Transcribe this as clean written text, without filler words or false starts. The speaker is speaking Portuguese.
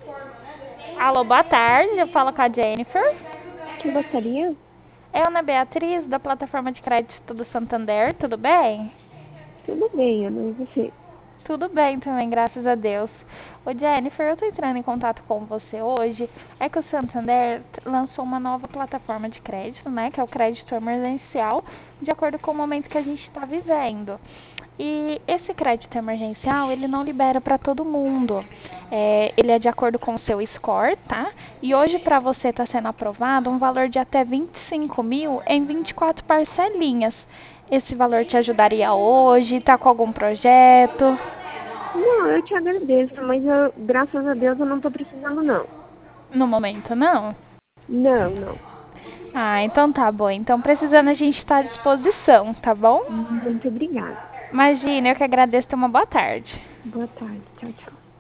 Alô, boa tarde. Eu falo com a Jennifer. Que gostaria? Eu, Ana Beatriz, da plataforma de crédito do Santander. Tudo bem? Tudo bem, Ana, e você? Tudo bem também, graças a Deus. Ô, Jennifer, eu tô entrando em contato com você hoje. É que o Santander lançou uma nova plataforma de crédito, né? Que é o crédito emergencial, de acordo com o momento que a gente está vivendo. E esse crédito emergencial, ele não libera para todo mundo. Ele é de acordo com o seu score, tá? E hoje para você está sendo aprovado um valor de até 25 mil em 24 parcelinhas. Esse valor te ajudaria hoje? Tá com algum projeto? Não, eu te agradeço, mas graças a Deus eu não tô precisando, não. No momento, não? Não, não. Ah, então tá bom. Então, precisando, a gente está à disposição, tá bom? Muito obrigada. Imagina, eu que agradeço. Tenha uma boa tarde. Boa tarde. Tchau, tchau.